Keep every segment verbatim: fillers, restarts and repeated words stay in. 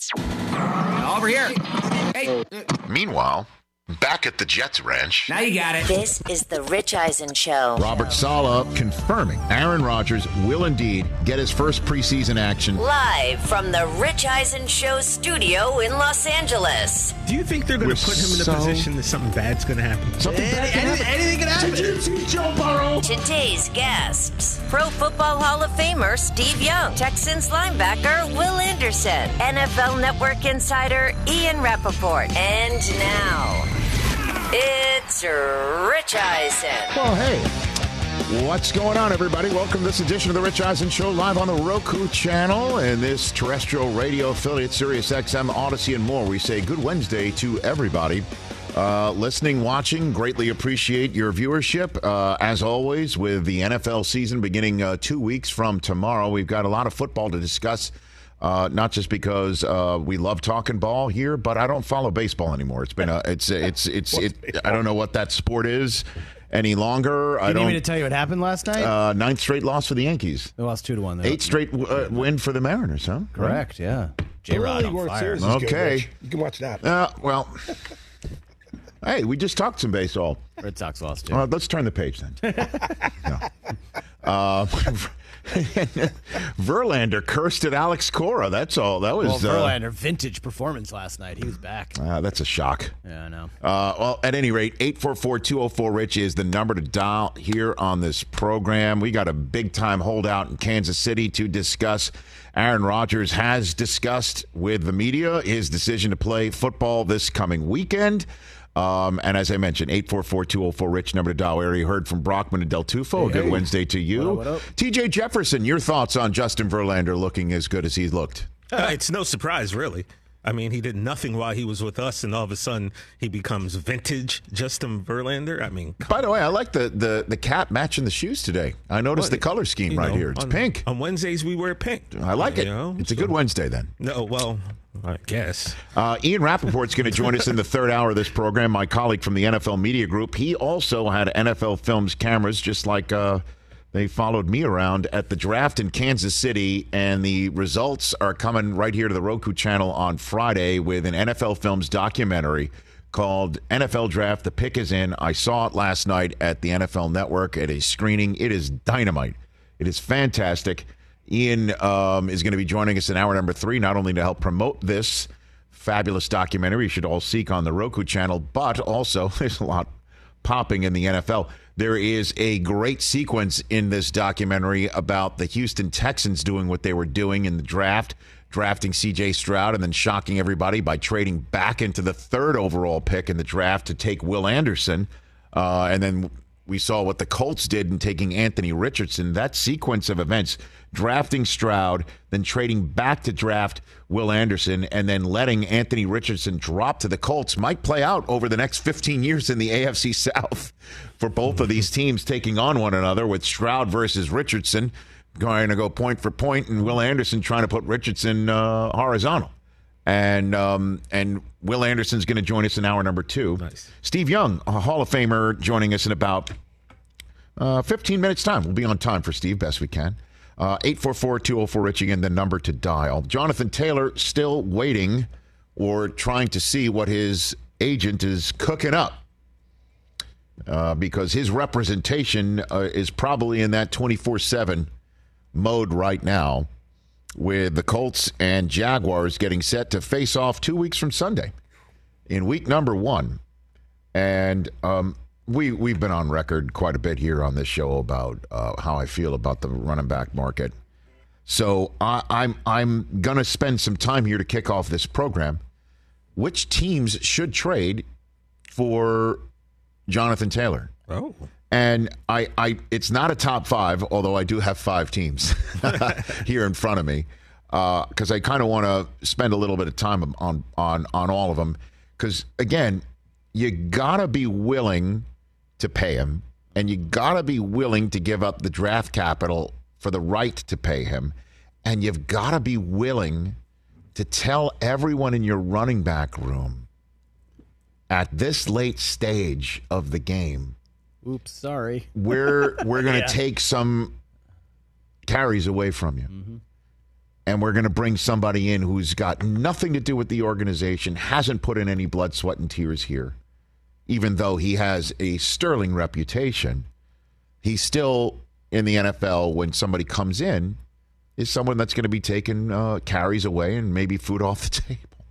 Over here. Hey. Meanwhile, back at the Jets ranch. Now you got it. This is the Rich Eisen Show. Robert Saleh confirming Aaron Rodgers will indeed get his first preseason action. Live from the Rich Eisen Show studio in Los Angeles. Do you think they're going to put him in a so... position that something bad's going to happen? Something Any, bad can any, happen. anything can happen. Did you see Joe Burrow? Today's guests: Pro Football Hall of Famer Steve Young, Texans linebacker Will Anderson, N F L Network insider Ian Rappaport, and now it's Rich Eisen. Well, hey, what's going on, everybody? Welcome to this edition of the Rich Eisen Show, live on the Roku channel and this terrestrial radio affiliate, Sirius X M, Odyssey, and more. We say good Wednesday to everybody. Uh, listening, watching, greatly appreciate your viewership. Uh, as always, with the N F L season beginning uh, two weeks from tomorrow, we've got a lot of football to discuss. Uh, not just because uh, we love talking ball here, but I don't follow baseball anymore. It's been a, it's it's it's it. I don't know what that sport is any longer. You I need don't. me to tell you what happened last night? Uh, ninth straight loss for the Yankees. They lost two to one. Though. Eight straight uh, win for the Mariners, huh? Correct. Yeah. J Rod on World fire. Series is good, Okay. Rich. You can watch that. Uh, well, hey, we just talked some baseball. Red Sox lost too. Uh, let's turn the page then. No. Uh, Verlander cursed at Alex Cora. That's all. That was Well, uh, Verlander, vintage performance last night. He was back. uh, that's a shock. Yeah, I know. Uh, well, at any rate, eight four four, two oh four, RICH is the number to dial here on this program. We got a big-time holdout in Kansas City to discuss. Aaron Rodgers has discussed with the media his decision to play football this coming weekend. Um, and as I mentioned, eight four four, two oh four, RICH, number to dial area. You heard from Brockman and Del Tufo. Hey, a good hey. Wednesday to you. What up, what up? T J Jefferson, your thoughts on Justin Verlander looking as good as he's looked? Uh, it's no surprise, really. I mean, he did nothing while he was with us, and all of a sudden he becomes vintage Justin Verlander. I mean, By the way, I like the, the, the cap matching the shoes today. I noticed Well, the color scheme you right know, here. It's on, pink. On Wednesdays, we wear pink. I like it. You know, it's a so- good Wednesday then. No, well, I guess. Uh, Ian Rappaport's going to join us in the third hour of this program, my colleague from the N F L Media Group. He also had N F L Films cameras, just like uh, they followed me around at the draft in Kansas City, and the results are coming right here to the Roku channel on Friday with an N F L Films documentary called N F L Draft. The pick is in. I saw it last night at the N F L Network at a screening. It is dynamite. It is fantastic. Ian um, is going to be joining us in hour number three, not only to help promote this fabulous documentary you should all seek on the Roku channel, but also there's a lot popping in the N F L. There is a great sequence in this documentary about the Houston Texans doing what they were doing in the draft, drafting C J Stroud and then shocking everybody by trading back into the third overall pick in the draft to take Will Anderson. Uh, and then we saw what the Colts did in taking Anthony Richardson. That sequence of events, drafting Stroud, then trading back to draft Will Anderson, and then letting Anthony Richardson drop to the Colts might play out over the next fifteen years in the A F C South for both of these teams taking on one another, with Stroud versus Richardson going to go point for point, and Will Anderson trying to put Richardson uh, horizontal. And um, and Will Anderson's going to join us in hour number two. Nice. Steve Young, a Hall of Famer, joining us in about uh, fifteen minutes' time. We'll be on time for Steve, best we can. Uh, eight four four, two oh four, RICH, again, the number to dial. Jonathan Taylor still waiting or trying to see what his agent is cooking up. Uh, because his representation uh, is probably in that twenty-four seven mode right now, with the Colts and Jaguars getting set to face off two weeks from Sunday in week number one. And um, we, we've been on record quite a bit here on this show about uh, how I feel about the running back market. So I, I'm, I'm going to spend some time here to kick off this program. Which teams should trade for Jonathan Taylor? Oh. And I, I, it's not a top five, although I do have five teams here in front of me, because uh, I kind of want to spend a little bit of time on on on all of them. Because again, you gotta be willing to pay him, and you gotta be willing to give up the draft capital for the right to pay him, and you've gotta be willing to tell everyone in your running back room at this late stage of the game, Oops, sorry. we're we're going to Yeah. take some carries away from you. Mm-hmm. and we're going to bring somebody in who's got nothing to do with the organization, hasn't put in any blood, sweat, and tears here, even though he has a sterling reputation. He's still in the N F L when somebody comes in is someone that's going to be taking uh, carries away and maybe food off the table.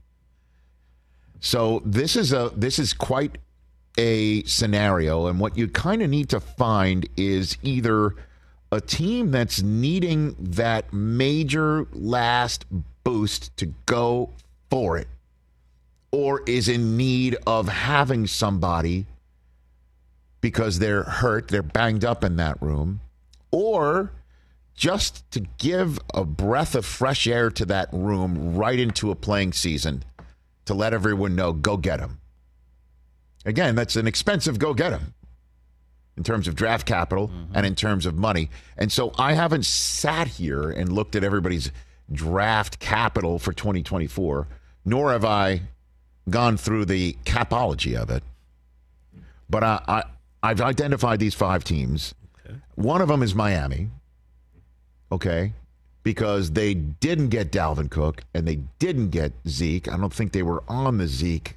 So this is a this is quite a scenario, and what you kind of need to find is either a team that's needing that major last boost to go for it, or is in need of having somebody because they're hurt, they're banged up in that room, or just to give a breath of fresh air to that room right into a playing season to let everyone know, go get him. Again, that's an expensive go get him in terms of draft capital mm-hmm. and in terms of money. And so I haven't sat here and looked at everybody's draft capital for twenty twenty-four, nor have I gone through the capology of it. But I, I, I've identified these five teams. Okay. One of them is Miami, okay, because they didn't get Dalvin Cook and they didn't get Zeke. I don't think they were on the Zeke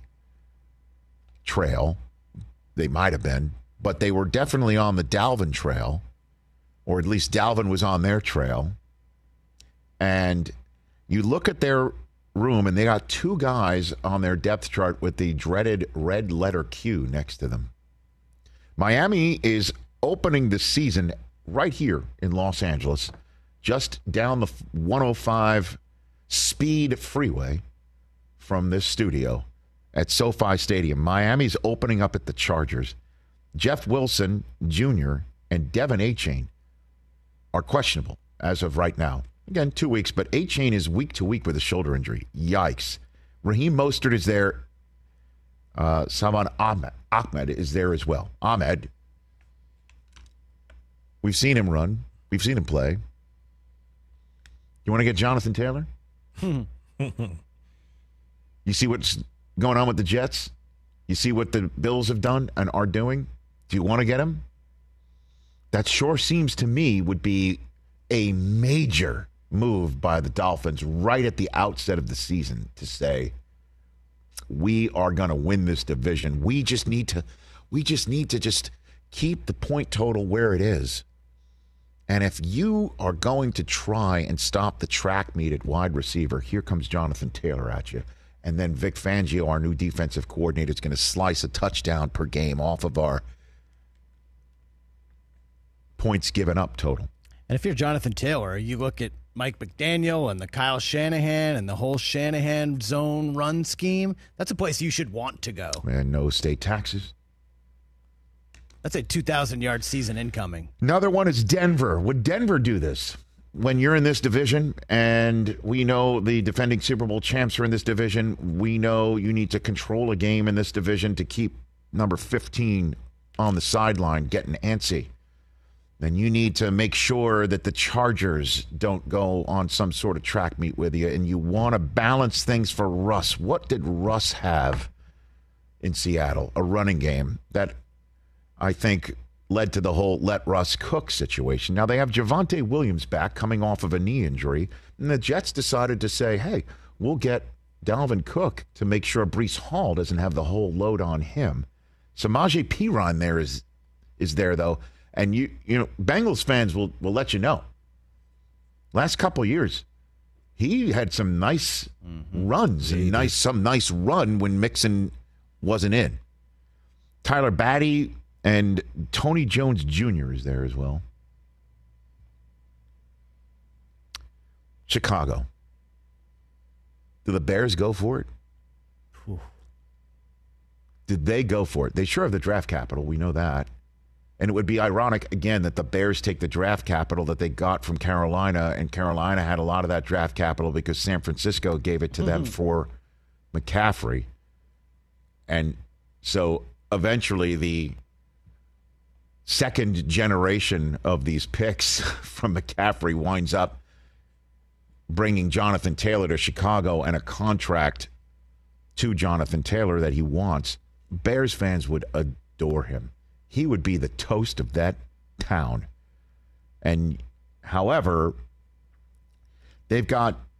trail. They might have been, but they were definitely on the Dalvin trail, or at least Dalvin was on their trail. And you look at their room, and they got two guys on their depth chart with the dreaded red letter Q next to them. Miami is opening the season right here in Los Angeles, just down the one oh five speed freeway from this studio at SoFi Stadium. Miami's opening up at the Chargers. Jeff Wilson Junior and Devin Achane are questionable as of right now. Again, two weeks, but Achane is week to week with a shoulder injury. Yikes. Raheem Mostert is there. Uh, Salman Ahmed, Ahmed is there as well. Ahmed, we've seen him run. We've seen him play. You want to get Jonathan Taylor? You see what's going on with the Jets? You see what the Bills have done and are doing? Do you want to get him? That sure seems to me would be a major move by the Dolphins right at the outset of the season to say, we are going to win this division. We just need to, we just need to just keep the point total where it is. And if you are going to try and stop the track meet at wide receiver, here comes Jonathan Taylor at you. And then Vic Fangio, our new defensive coordinator, is going to slice a touchdown per game off of our points given up total. And if you're Jonathan Taylor, you look at Mike McDaniel and the Kyle Shanahan and the whole Shanahan zone run scheme, that's a place you should want to go. And no state taxes. That's a two thousand yard season incoming. Another one is Denver. Would Denver do this? When you're in this division, and we know the defending Super Bowl champs are in this division, we know you need to control a game in this division to keep number fifteen on the sideline getting antsy. Then you need to make sure that the Chargers don't go on some sort of track meet with you, and you want to balance things for Russ. What did Russ have in Seattle? A running game that I think led to the whole let Russ cook situation. Now they have Javonte Williams back coming off of a knee injury, and the Jets decided to say, hey, we'll get Dalvin Cook to make sure Breece Hall doesn't have the whole load on him. Samaje Perine there is is there, though. And you you know, Bengals fans will, will let you know. Last couple of years, he had some nice mm-hmm. runs and nice some nice run when Mixon wasn't in. Tyler Batty and Tony Jones Junior is there as well. Chicago. Do the Bears go for it? Whew. Did they go for it? They sure have the draft capital. We know that. And it would be ironic, again, that the Bears take the draft capital that they got from Carolina, and Carolina had a lot of that draft capital because San Francisco gave it to mm-hmm. them for McCaffrey. And so eventually the second generation of these picks from McCaffrey winds up bringing Jonathan Taylor to Chicago and a contract to Jonathan Taylor that he wants. Bears fans would adore him. He would be the toast of that town. And however, they've got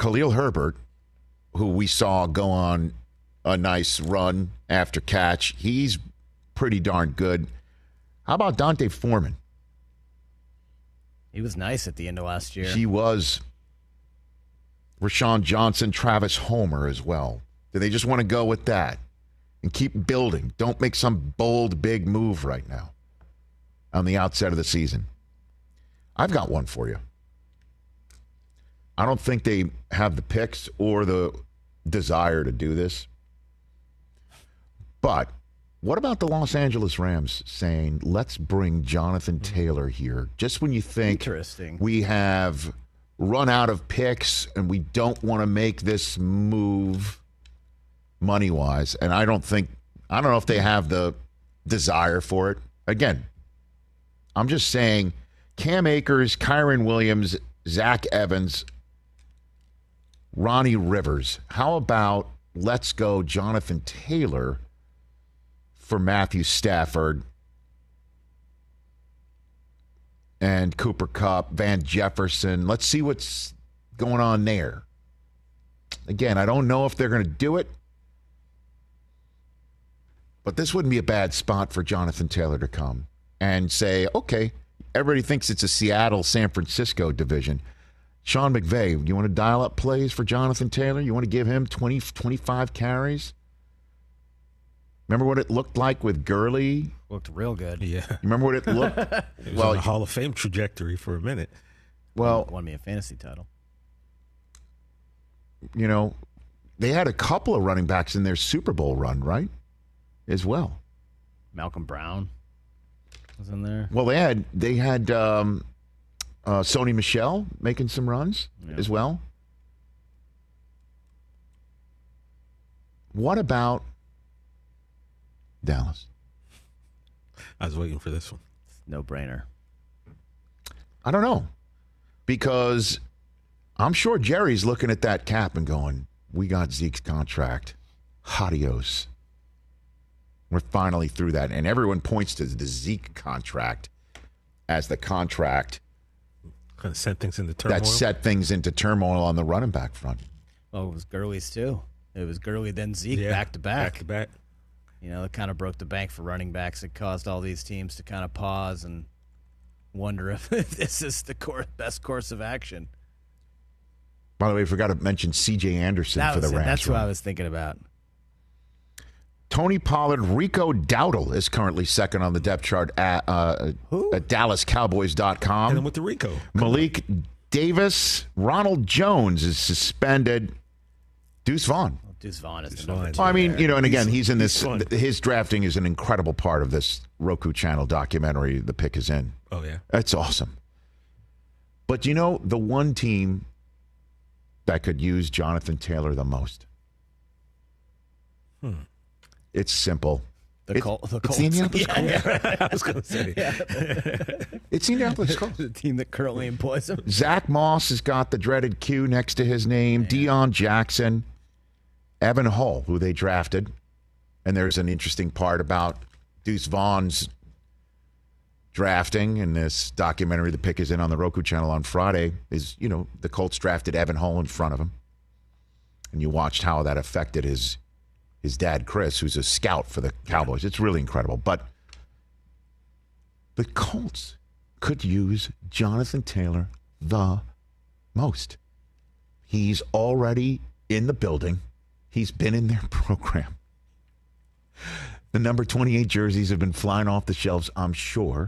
Khalil Herbert, who we saw go on a nice run after catch, he's pretty darn good. How about Dante Foreman? He was nice at the end of last year. He was. Rashawn Johnson, Travis Homer as well. Do they just want to go with that and keep building? Don't make some bold, big move right now on the outset of the season. I've got one for you. I don't think they have the picks or the desire to do this. But what about the Los Angeles Rams saying, let's bring Jonathan Taylor here? Just when you think Interesting. we have run out of picks and we don't want to make this move money-wise. And I don't think, I don't know if they have the desire for it. Again, I'm just saying Cam Akers, Kyron Williams, Zach Evans, Ronnie Rivers. How about let's go Jonathan Taylor for Matthew Stafford and Cooper Kupp, Van Jefferson. Let's see what's going on there. Again, I don't know if they're going to do it, but this wouldn't be a bad spot for Jonathan Taylor to come and say, okay, everybody thinks it's a Seattle-San Francisco division. Sean McVay, you want to dial up plays for Jonathan Taylor? You want to give him twenty, twenty-five carries? Remember what it looked like with Gurley? Looked real good. Yeah. You remember what it looked? It was well, on a Hall of Fame trajectory for a minute. well, Won me a fantasy title. you know, they had a couple of running backs in their Super Bowl run, right? As well. Malcolm Brown was in there. Well, they had they had um, uh, Sony Michel making some runs Yeah. as well. What about Dallas? I was waiting for this one. No brainer. I don't know. Because I'm sure Jerry's looking at that cap and going, we got Zeke's contract. Adios. We're finally through that. And everyone points to the Zeke contract as the contract Kind of sent things into turmoil. that set things into turmoil on the running back front. Well, it was Gurley's too. It was Gurley, then Zeke, Yeah, back to back. Back to back. You know, it kind of broke the bank for running backs. It caused all these teams to kind of pause and wonder if this is the course, best course of action. By the way, I forgot to mention C J Anderson That for was the it. Rams. That's what run. I was thinking about. Tony Pollard, Rico Dowdle is currently second on the depth chart at, uh, at Dallas Cowboys dot And then com. with the Rico. Malik Davis, Ronald Jones is suspended. Deuce Vaughn. Deuce Vaughn is Deuce the number Vaughn. two Well, I mean, there. you know, and again, He's- he's in this. he's fun. His drafting is an incredible part of this Roku channel documentary. The pick is in. Oh, yeah. That's awesome. But you know, the one team that could use Jonathan Taylor the most. Hmm. It's simple. The, It's- Col- the it's Colts. the Indianapolis Yeah, Colts. yeah. I was going to say. It's the Indianapolis Colts. The team that currently employs him. Zach Moss has got the dreaded Q next to his name. Deion Jackson, Evan Hull, who they drafted. And there's an interesting part about Deuce Vaughn's drafting in this documentary. The pick is in on the Roku channel on Friday. Is, you know, the Colts drafted Evan Hull in front of him. And you watched how that affected his his dad, Chris, who's a scout for the Cowboys. It's really incredible. But the Colts could use Jonathan Taylor the most. He's already in the building. He's been in their program. The number twenty-eight jerseys have been flying off the shelves, I'm sure.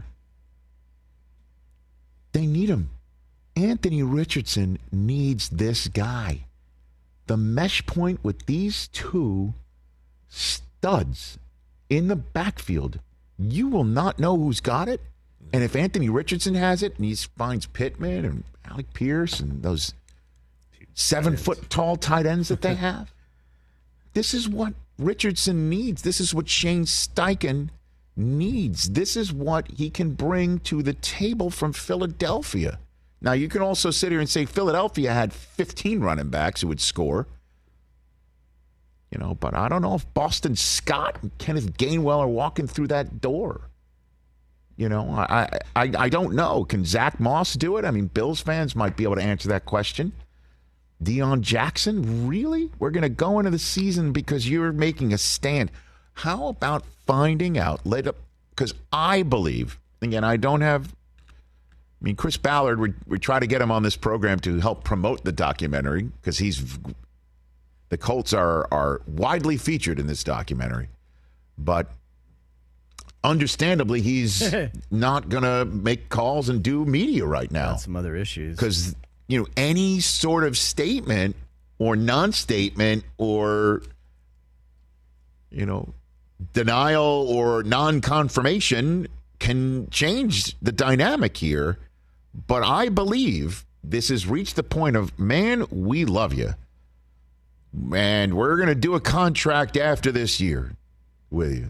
They need him. Anthony Richardson needs this guy. The mesh point with these two studs in the backfield, you will not know who's got it. And if Anthony Richardson has it and he finds Pittman and Alec Pierce and those seven foot tall tight ends that they have, this is what Richardson needs. This is what Shane Steichen needs. This is what he can bring to the table from Philadelphia. Now, you can also sit here and say Philadelphia had fifteen running backs who would score. You know, but I don't know if Boston Scott and Kenneth Gainwell are walking through that door. You know, I, I I don't know. Can Zach Moss do it? I mean, Bills fans might be able to answer that question. Deion Jackson? Really? We're going to go into the season because you're making a stand. How about finding out later? Because I believe, again, I don't have, I mean, Chris Ballard, we, we try to get him on this program to help promote the documentary because he's, the Colts are, are widely featured in this documentary. But understandably, he's not going to make calls and do media right now. Got some other issues. Because, you know, any sort of statement or non-statement or, you know, denial or non-confirmation can change the dynamic here. But I believe this has reached the point of, man, we love you. And we're going to do a contract after this year with you.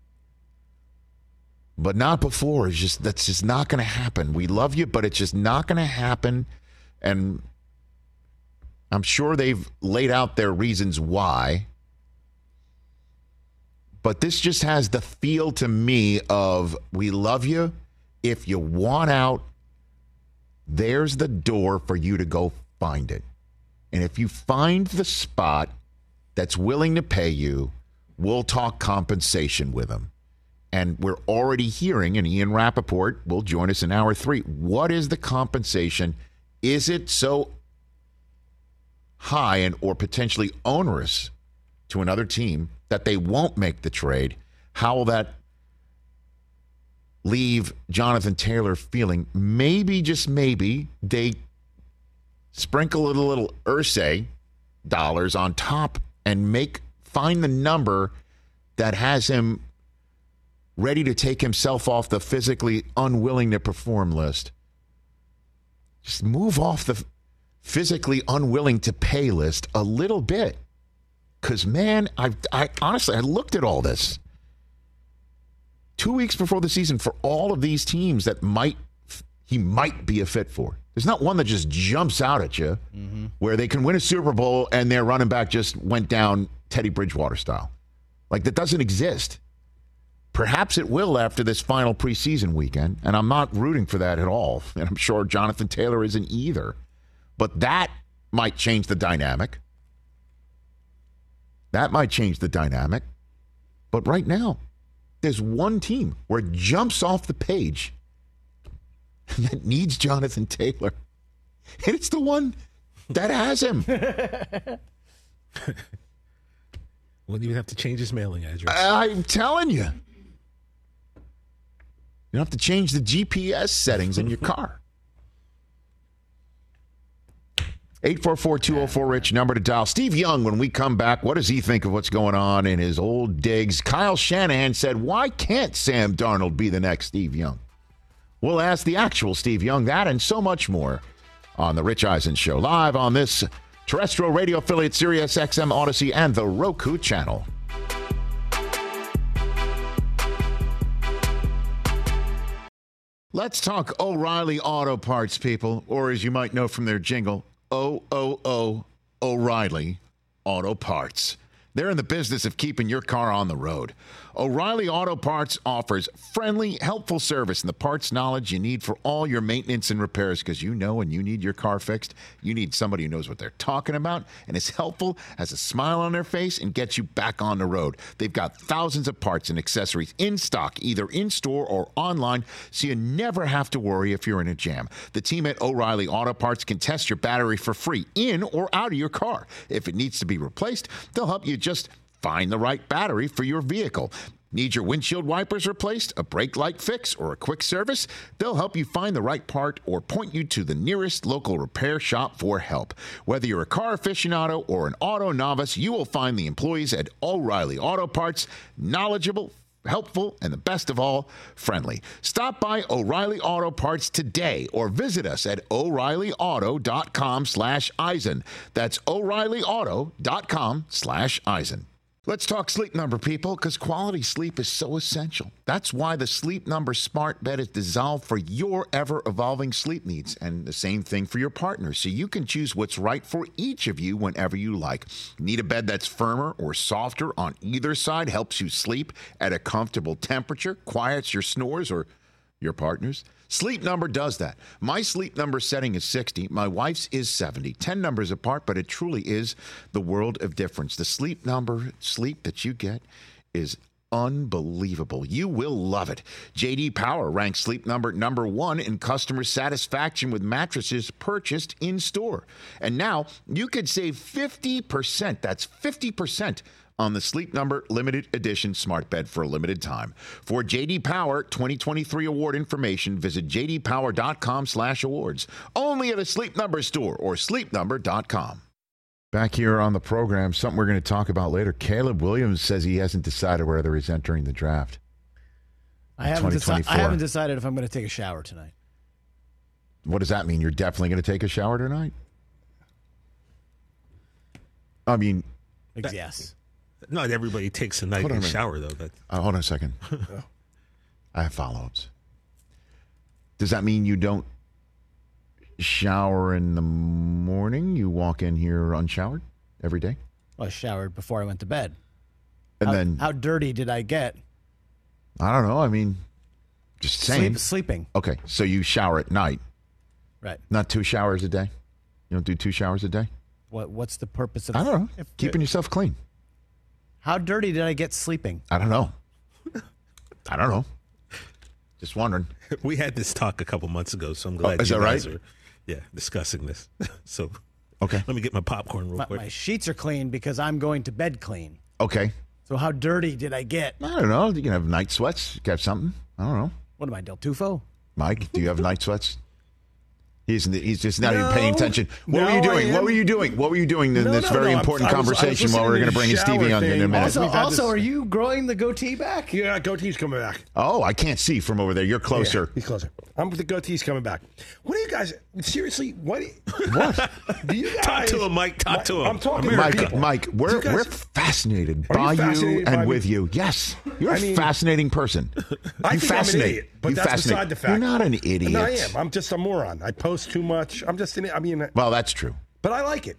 But not before. It's just, that's just not going to happen. We love you, but it's just not going to happen. And I'm sure they've laid out their reasons why. But this just has the feel to me of, we love you. If you want out, there's the door for you to go find it. And if you find the spot that's willing to pay you, we'll talk compensation with them. And we're already hearing, and Ian Rappaport will join us in hour three. What is the compensation? Is it so high and or potentially onerous to another team that they won't make the trade? How will that leave Jonathan Taylor feeling? Maybe, just maybe, they sprinkle a little Irsay dollars on top and make find the number that has him ready to take himself off the physically unwilling to perform list. Just move off the physically unwilling to pay list a little bit. Because, man, I, I honestly, I looked at all this. Two weeks before the season for all of these teams that might he might be a fit for. There's not one that just jumps out at you mm-hmm. where they can win a Super Bowl and their running back just went down Teddy Bridgewater style. Like, that doesn't exist. Perhaps it will after this final preseason weekend, and I'm not rooting for that at all. And I'm sure Jonathan Taylor isn't either. But that might change the dynamic. That might change the dynamic. But right now, there's one team where it jumps off the page that needs Jonathan Taylor. And it's the one that has him. Wouldn't even have to change his mailing address. I'm telling you. You don't have to change the G P S settings in your car. eight four four, two oh four, RICH, number to dial. Steve Young, when we come back, what does he think of what's going on in his old digs? Kyle Shanahan said, why can't Sam Darnold be the next Steve Young? We'll ask the actual Steve Young that and so much more on The Rich Eisen Show, live on this terrestrial radio affiliate, Sirius X M Odyssey, and the Roku channel. Let's talk O'Reilly Auto Parts, people, or as you might know from their jingle, O O O O'Reilly Auto Parts. They're in the business of keeping your car on the road. O'Reilly Auto Parts offers friendly, helpful service and the parts knowledge you need for all your maintenance and repairs, because you know when you need your car fixed, you need somebody who knows what they're talking about and is helpful, has a smile on their face, and gets you back on the road. They've got thousands of parts and accessories in stock, either in-store or online, so you never have to worry if you're in a jam. The team at O'Reilly Auto Parts can test your battery for free in or out of your car. If it needs to be replaced, they'll help you just find the right battery for your vehicle. Need your windshield wipers replaced, a brake light fix, or a quick service? They'll help you find the right part or point you to the nearest local repair shop for help. Whether you're a car aficionado or an auto novice, you will find the employees at O'Reilly Auto Parts knowledgeable, helpful, and the best of all, friendly. Stop by O'Reilly Auto Parts today or visit us at O'Reilly Auto dot com slash Eisen. That's O'Reilly Auto dot com slash Eisen. Let's talk Sleep Number, people, because quality sleep is so essential. That's why the Sleep Number Smart Bed is designed for your ever-evolving sleep needs, and the same thing for your partner, so you can choose what's right for each of you whenever you like. Need a bed that's firmer or softer on either side, helps you sleep at a comfortable temperature, quiets your snores, or your partner's? Sleep Number does that. My Sleep Number setting is sixty. My wife's is seventy. ten numbers apart, but it truly is the world of difference. The Sleep Number sleep that you get is unbelievable. You will love it. J D Power ranks Sleep Number number one in customer satisfaction with mattresses purchased in store. And now you could save fifty percent. That's fifty percent on the Sleep Number limited edition smart bed for a limited time. For J D Power twenty twenty-three award information, visit j d power dot com slash awards. Only at a Sleep Number store or sleep number dot com. Back here on the program, something we're going to talk about later. Caleb Williams says he hasn't decided whether he's entering the draft. I haven't, deci- I haven't decided if I'm going to take a shower tonight. What does that mean? You're definitely going to take a shower tonight? I mean... That, yes. Not everybody takes a nightly shower, though. But. Uh, hold on a second. I have follow-ups. Does that mean you don't shower in the morning? You walk in here unshowered every day? Well, I showered before I went to bed. And how, then how dirty did I get? I don't know. I mean, just saying. Sleep, sleeping. Okay, so you shower at night. Right. Not two showers a day? You don't do two showers a day? What What's the purpose of... I don't know. If, Keeping it, yourself clean. How dirty did I get sleeping? I don't know. I don't know. Just wondering. We had this talk a couple months ago, so I'm glad oh, is you that guys right? are yeah, discussing this. So okay, let me get my popcorn real my, quick. My sheets are clean because I'm going to bed clean. Okay. So how dirty did I get? I don't know. You can have night sweats. You can have something. I don't know. What am I, Del Tufo? Mike, do you have night sweats? He's he's just not no, even paying attention. What no, were you doing? What were you doing? What were you doing in no, this no, very no, important I was, conversation I was while we were going to the bring in Stevie Young in a minute? Also, also this... are you growing the goatee back? Yeah, goatee's coming back. Oh, I can't see from over there. You're closer. Yeah, he's closer. I'm the goatee's coming back. What do you guys seriously? What? What? Do you guys talk to him, Mike? Talk to him. I'm talking Mike. to people. Mike, we're guys, we're fascinated by you, fascinated and by with me? you. Yes, you're I a mean, fascinating person. I you think fascinate. I'm an idiot, but you that's fascinate. beside the fact. You're not an idiot. No, I am. I'm just a moron. I post too much. I'm just an. I mean, well, that's true. But I like it.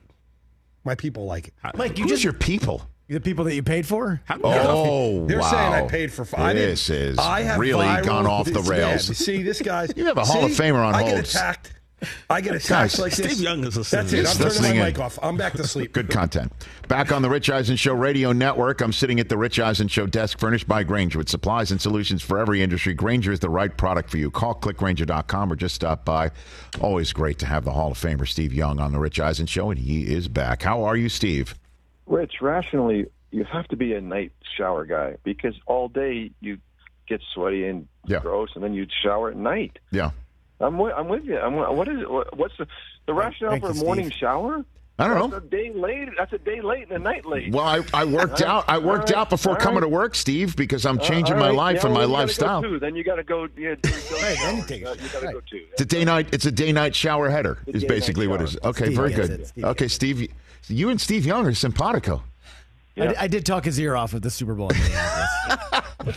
My people like it. Mike, you Who's just your people? the people that you paid for? How, Oh, They're wow. saying I paid for five. This is I have really viral, gone off the this, rails. Man, see, this guy's. You have a Hall of see, Famer on I hold. get attacked. I get attacked Guys, like this. Steve Young is listening. That's it. He's I'm turning listening my in. mic off. I'm back to sleep. Good content. Back on the Rich Eisen Show Radio Network, I'm sitting at the Rich Eisen Show desk furnished by Grainger with supplies and solutions for every industry. Grainger is the right product for you. Call click grainger dot com or just stop by. Always great to have the Hall of Famer Steve Young on the Rich Eisen Show, and he is back. How are you, Steve? Rich, rationally, you have to be a night shower guy because all day you get sweaty and Yeah. gross, and then you shower at night. Yeah. I'm with, I'm with you. I'm, what is what, what's the the rationale Thank for a you, morning Steve. shower? I don't know. That's a day late. That's a day late and a night late. Well, I, I worked out. I worked All right. out before All coming right. to work, Steve, because I'm Uh, changing all my right. life Yeah, and my well, you gotta lifestyle. Go too. Then you got to go. Yeah, go Right, then you take you a got to shower. go too. It's a day night. It's a day night shower header. It's a Is day-night basically what it is. shower. Okay, Steve very gets good. it. Steve Okay, gets Steve, you and Steve Young are simpatico. I, d- I did talk his ear off at the Super Bowl in Minneapolis. Do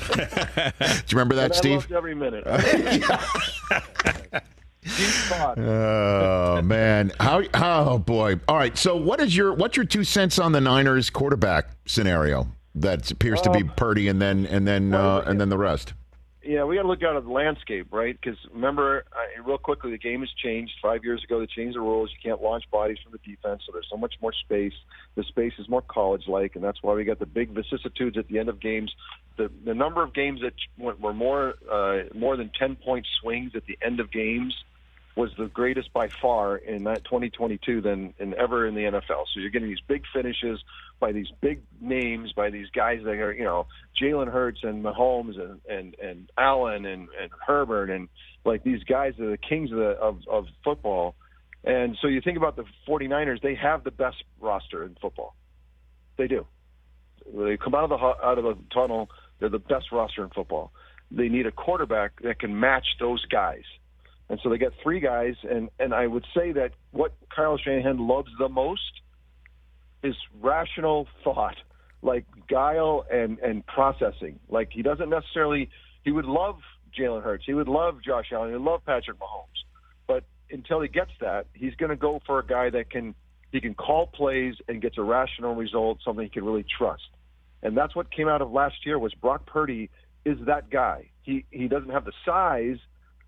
you remember that, And I Steve? loved every minute. Deep thought. Oh man, how? Oh boy! All right. So, what is your what's your two cents on the Niners quarterback scenario that appears to be Um, Purdy and then and then well, uh, and then the rest? Yeah, we got to look out at the landscape, right? Because remember, uh, real quickly, the game has changed. Five years ago, they changed the rules. You can't launch bodies from the defense, so there's so much more space. The space is more college-like, and that's why we got the big vicissitudes at the end of games. The the number of games that were more uh, more than ten-point swings at the end of games was the greatest by far in that twenty twenty-two than in ever in the N F L. So you're getting these big finishes by these big names, by these guys that are, you know, Jalen Hurts and Mahomes and, and, and Allen and, and Herbert and like these guys are the kings of, the, of, of football. And so you think about the 49ers, they have the best roster in football. They do. They come out of the out of the tunnel, they're the best roster in football. They need a quarterback that can match those guys. And so they got three guys, and, and I would say that what Kyle Shanahan loves the most is rational thought, like guile and, and processing. Like he doesn't necessarily – he would love Jalen Hurts. He would love Josh Allen. He would love Patrick Mahomes. But until he gets that, he's going to go for a guy that can he can call plays and gets a rational result, something he can really trust. And that's what came out of last year was Brock Purdy is that guy. He he doesn't have the size –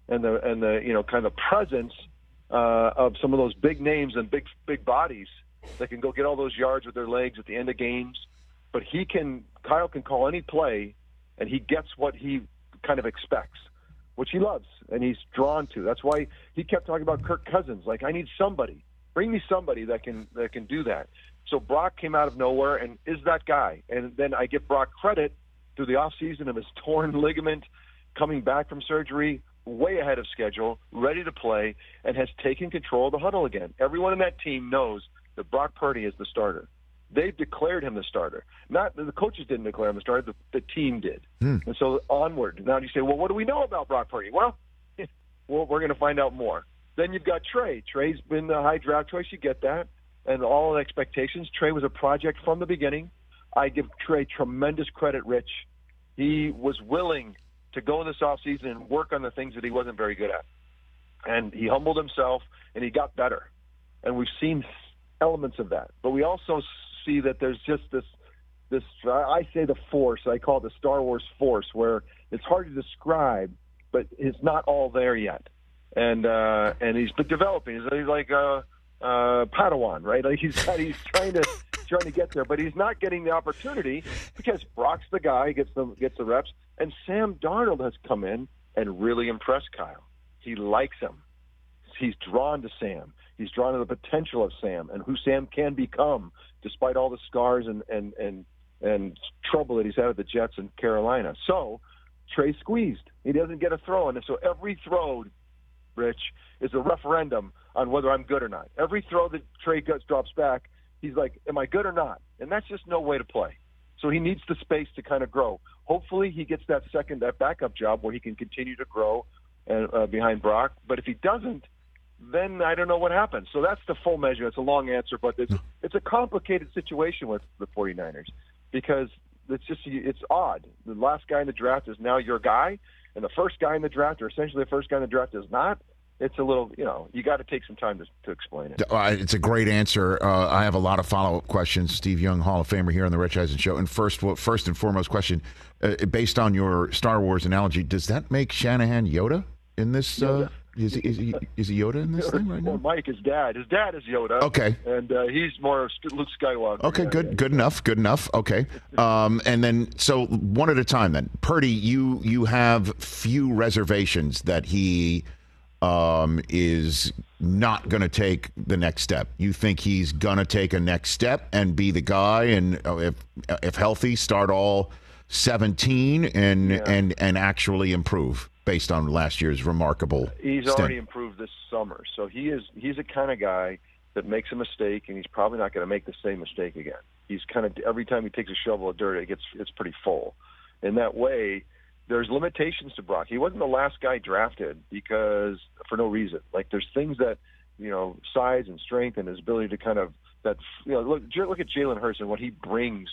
and the and the you know kind of presence uh, of some of those big names and big big bodies that can go get all those yards with their legs at the end of games. But he can, Kyle can call any play, and he gets what he kind of expects, which he loves and he's drawn to. That's why he kept talking about Kirk Cousins. Like, I need somebody. Bring me somebody that can that can do that. So Brock came out of nowhere and is that guy. And then I give Brock credit through the offseason of his torn ligament, coming back from surgery, way ahead of schedule, ready to play, and has taken control of the huddle again. Everyone in that team knows that Brock Purdy is the starter. They've declared him the starter. Not the coaches didn't declare him the starter; the, the team did. Hmm. And so onward. Now you say, well, what do we know about Brock Purdy? Well, well we're going to find out more. Then you've got Trey. Trey's been the high draft choice. You get that, and all the expectations. Trey was a project from the beginning. I give Trey tremendous credit, Rich. He was willing to go in this offseason and work on the things that he wasn't very good at, and he humbled himself and he got better. And we've seen elements of that, but we also see that there's just this this I say the force, I call it the Star Wars force, where it's hard to describe, but it's not all there yet. And uh, and he's been developing. He's like a, a Padawan, right? Like he's he's trying to trying to get there, but he's not getting the opportunity because Brock's the guy, gets the gets the reps, and Sam Darnold has come in and really impressed Kyle. He likes him. He's drawn to Sam. He's drawn to the potential of Sam and who Sam can become, despite all the scars and and and, and trouble that he's had at the Jets and Carolina. So Trey squeezed. He doesn't get a throw, and so every throw, Rich, is a referendum on whether I'm good or not. Every throw that Trey gets, drops back, he's like, am I good or not? And that's just no way to play. So he needs the space to kind of grow. Hopefully he gets that second, that backup job where he can continue to grow and, uh, behind Brock. But if he doesn't, then I don't know what happens. So that's the full measure. It's a long answer, but it's, it's a complicated situation with the 49ers because it's just it's odd. The last guy in the draft is now your guy, and the first guy in the draft, or essentially the first guy in the draft, is not. It's a little, you know, you got to take some time to, to explain it. Uh, it's a great answer. Uh, I have a lot of follow-up questions. Steve Young, Hall of Famer here on the Rich Eisen Show. And first, well, first and foremost question, uh, based on your Star Wars analogy, does that make Shanahan Yoda in this? Uh, is, he, is, he, is he Yoda in this thing right now? Well, Mike is dad. His dad is Yoda. Okay. And uh, he's more Luke Skywalker. Okay, good, yeah. good enough, good enough. Okay. Um, and then, so one at a time then. Purdy, you, you have few reservations that he um, is not going to take the next step. You think he's going to take a next step and be the guy, and if if healthy, start all seventeen and yeah. and and actually improve based on last year's remarkable He's stint. Already improved this summer. So he is he's a kind of guy that makes a mistake, and he's probably not going to make the same mistake again. He's kind of, every time he takes a shovel of dirt, it gets it's pretty full. In that way, there's limitations to Brock. He wasn't the last guy drafted because for no reason. Like there's things that, you know, size and strength and his ability to kind of that, you know, look look at Jalen Hurts and what he brings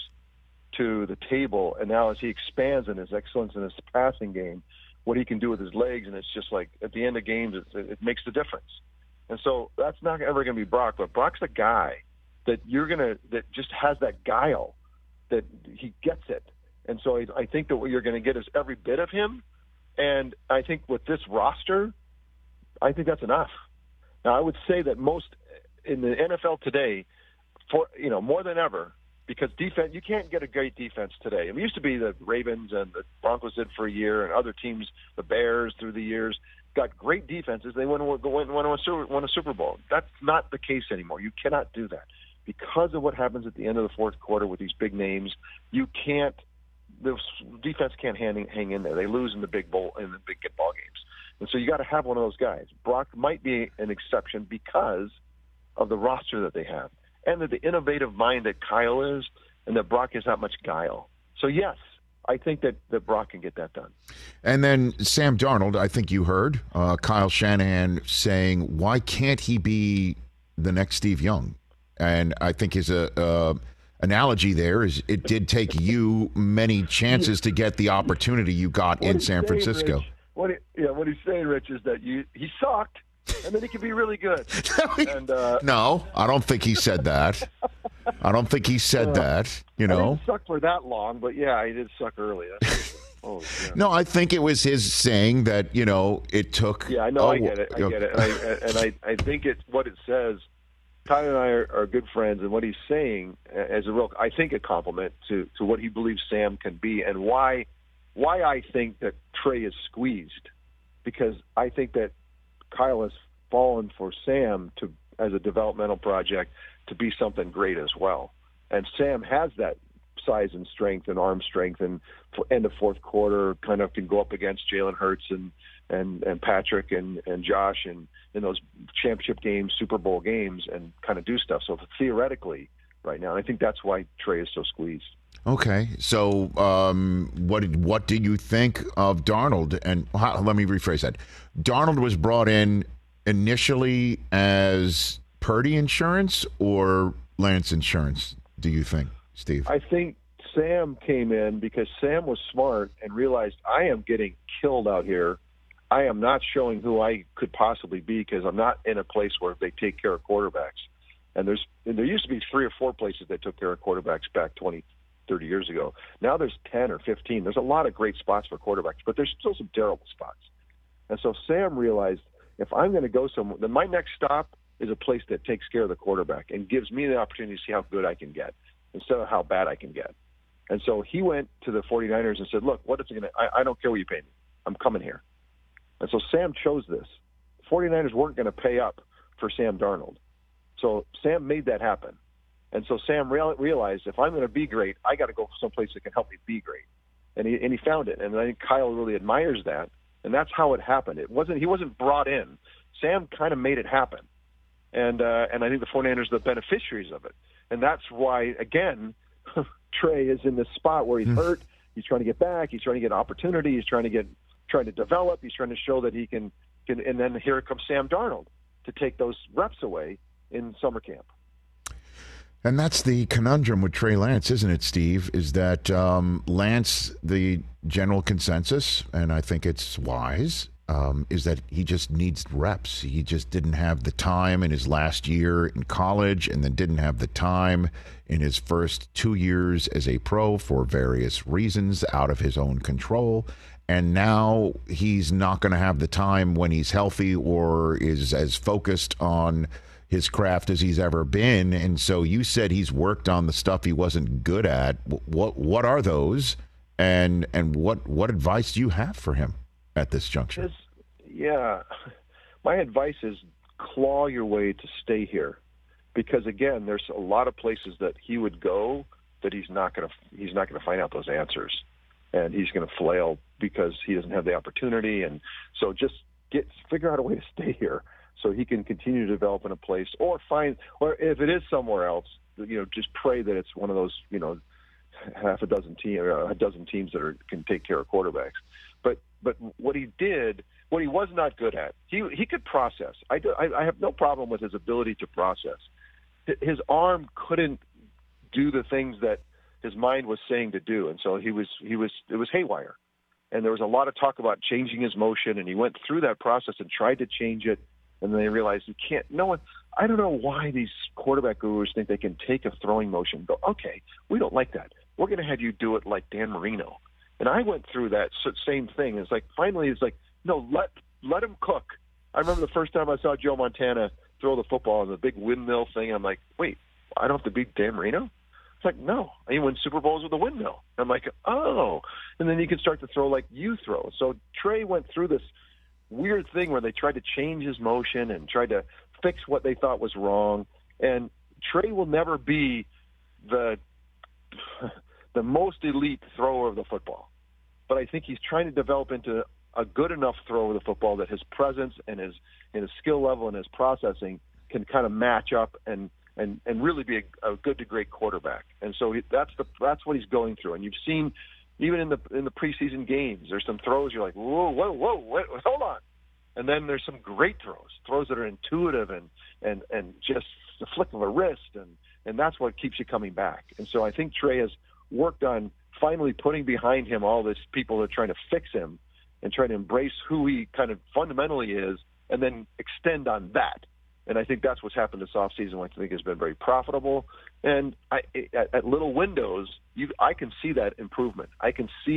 to the table, and now as he expands in his excellence in his passing game, what he can do with his legs, and it's just like at the end of games, it, it makes the difference. And so that's not ever going to be Brock, but Brock's the guy that you're gonna that just has that guile, that he gets it. And so I, I think that what you're going to get is every bit of him. And I think with this roster, I think that's enough. Now, I would say that most in the N F L today, for you know, more than ever, because defense, you can't get a great defense today. It used to be the Ravens and the Broncos did for a year, and other teams, the Bears through the years, got great defenses. They won, won, won, a, won a Super Bowl. That's not the case anymore. You cannot do that. Because of what happens at the end of the fourth quarter with these big names, you can't. The defense can't hang, hang in there. They lose in the big bowl in the big ball games, and so you got to have one of those guys. Brock might be an exception because of the roster that they have, and that the innovative mind that Kyle is, and that Brock has not much guile. So yes, I think that, that Brock can get that done. And then Sam Darnold, I think you heard uh, Kyle Shanahan saying, "Why can't he be the next Steve Young?" And I think his a. Uh, analogy there is it did take you many chances to get the opportunity you got what in San saying, Francisco. Rich, what he, yeah, what he's saying, Rich, is that you he sucked, and then he could be really good. and, uh, no, I don't think he said that. I don't think he said uh, that. You know, I didn't suck for that long, but yeah, he did suck early. That's a Oh, yeah. No, I think it was his saying that, you know, it took. Yeah, I know. oh, I get it. I get it. And I, and I, I think it's what it says. Tyler and I are, are good friends, and what he's saying as a real, I think, a compliment to, to what he believes Sam can be, and why why I think that Trey is squeezed, because I think that Kyle has fallen for Sam to as a developmental project to be something great as well, and Sam has that size and strength and arm strength, and end of fourth quarter kind of can go up against Jalen Hurts and and and Patrick and and Josh and in those championship games, Super Bowl games, and kind of do stuff. So theoretically, right now, I think that's why Trey is so squeezed. Okay, so um, what did, what do you think of Darnold? And how, let me rephrase that. Darnold was brought in initially as Purdy insurance or Lance insurance, do you think, Steve? I think Sam came in because Sam was smart and realized I am getting killed out here. I am not showing who I could possibly be because I'm not in a place where they take care of quarterbacks. And there's and there used to be three or four places that took care of quarterbacks back twenty, thirty years ago. Now there's ten or fifteen. There's a lot of great spots for quarterbacks, but there's still some terrible spots. And so Sam realized if I'm going to go somewhere, then my next stop is a place that takes care of the quarterback and gives me the opportunity to see how good I can get instead of how bad I can get. And so he went to the 49ers and said, look, what is it going to – I don't care what you pay me. I'm coming here. And so Sam chose this. The 49ers weren't going to pay up for Sam Darnold. So Sam made that happen. And so Sam real, realized if I'm going to be great, I got to go someplace that can help me be great. And he and he found it. And I think Kyle really admires that. And that's how it happened. It wasn't he wasn't brought in. Sam kind of made it happen. And uh, and I think the 49ers are the beneficiaries of it. And that's why, again, Trey is in this spot where he's mm. hurt. He's trying to get back. He's trying to get opportunity. He's trying to get trying to develop. He's trying to show that he can, can and then here comes Sam Darnold to take those reps away in summer camp. And that's the conundrum with Trey Lance, isn't it, Steve? Is that um, Lance, the general consensus, and I think it's wise, um, is that he just needs reps. He just didn't have the time in his last year in college and then didn't have the time in his first two years as a pro for various reasons out of his own control. And now he's not going to have the time when he's healthy or is as focused on his craft as he's ever been. And so you said he's worked on the stuff he wasn't good at. What what are those? And and what, what advice do you have for him at this juncture? It's, yeah. My advice is claw your way to stay here. Because, again, there's a lot of places that he would go that he's not going to he's not going to find out those answers. And he's going to flail because he doesn't have the opportunity. And so just get figure out a way to stay here so he can continue to develop in a place or find, or if it is somewhere else, you know, just pray that it's one of those, you know, half a dozen team or a dozen teams that are, can take care of quarterbacks. But but what he did, what he was not good at, he he could process. I, do, I, I have no problem with his ability to process. His arm couldn't do the things that his mind was saying to do, and so he was he was it was haywire. And there was a lot of talk about changing his motion, and he went through that process and tried to change it, and then they realized you can't. No one. I don't know why these quarterback gurus think they can take a throwing motion and go, okay, we don't like that. We're going to have you do it like Dan Marino. And I went through that same thing. It's like finally, it's like no, let let him cook. I remember the first time I saw Joe Montana throw the football in the big windmill thing. I'm like, wait, I don't have to beat Dan Marino. It's like, no, he wins Super Bowls with a windmill. I'm like, oh. And then you can start to throw like you throw. So Trey went through this weird thing where they tried to change his motion and tried to fix what they thought was wrong. And Trey will never be the the most elite thrower of the football. But I think he's trying to develop into a good enough thrower of the football that his presence and his, and his skill level and his processing can kind of match up and and, and really be a, a good to great quarterback. And so he, that's the that's what he's going through. And you've seen even in the in the preseason games, there's some throws you're like, whoa, whoa, whoa, wait, hold on. And then there's some great throws, throws that are intuitive and and, and just the flick of a wrist, and, and that's what keeps you coming back. And so I think Trey has worked on finally putting behind him all these people that are trying to fix him and trying to embrace who he kind of fundamentally is and then extend on that. And I think that's what's happened this offseason, which I think has been very profitable. And I, at, at little windows, you, I can see that improvement. I can see